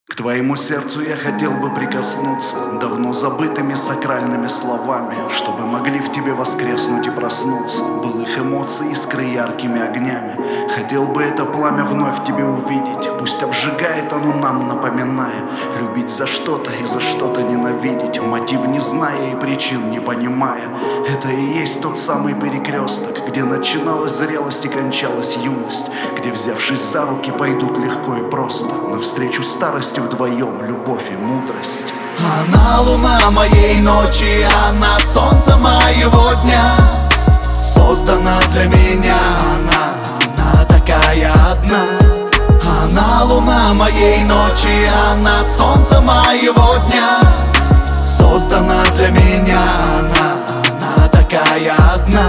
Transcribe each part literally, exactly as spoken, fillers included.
К твоему сердцу я хотел бы прикоснуться давно забытыми сакральными словами, чтобы могли в тебе воскреснуть и проснуться былых эмоций искры яркими огнями. Хотел бы это пламя вновь в тебе увидеть, пусть обжигает оно нам, напоминая любить за что-то и за что-то ненавидеть, мотив не зная и причин не понимая. Это и есть тот самый перекресток, где начиналась зрелость и кончалась юность, где, взявшись за руки, пойдут легко и просто навстречу старости вдвоем любовь и мудрость. Она луна моей ночи, она солнце моего дня, создана для меня, она, она такая одна. Она луна моей ночи, она солнце моего дня, создана для меня, она, она такая одна.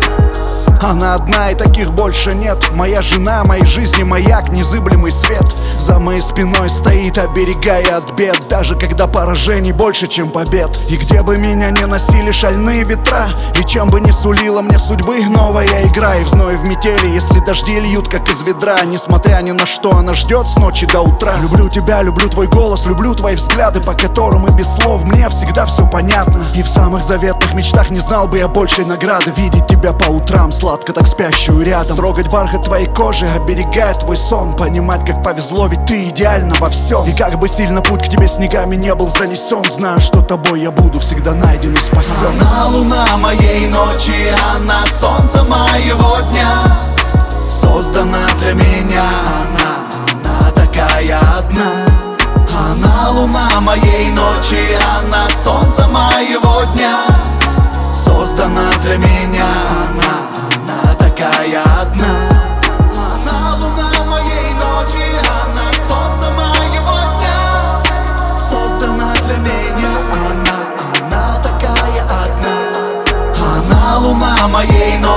Она одна и таких больше нет. Моя жена, моей жизни маяк, незыблемый свет. За моей спиной стоит, оберегая от бед, даже когда поражений больше, чем побед. И где бы меня не носили шальные ветра, и чем бы ни сулила мне судьбы новая игра, и в зной, в метели, если дожди льют, как из ведра, несмотря ни на что, она ждет с ночи до утра. Люблю тебя, люблю твой голос, люблю твои взгляды, по которым и без слов мне всегда все понятно. И в самых заветных мечтах не знал бы я большей награды видеть тебя по утрам, сладко так спящую рядом, трогать бархат твоей кожи, оберегая твой сон, понимать, как повезло, ведь ты идеальна во всем. И как бы сильно путь к тебе снегами не был занесен, знаю, что тобой я буду всегда найден и спасен. Она луна моей ночи, она солнце моего дня, создана для меня, она, она такая одна. Она луна моей ночи, она солнце моего дня, создана для меня, она, она такая одна. Она луна моей ночи, она солнце моего дня, создана для меня, она, она такая одна. Она луна моей ночи.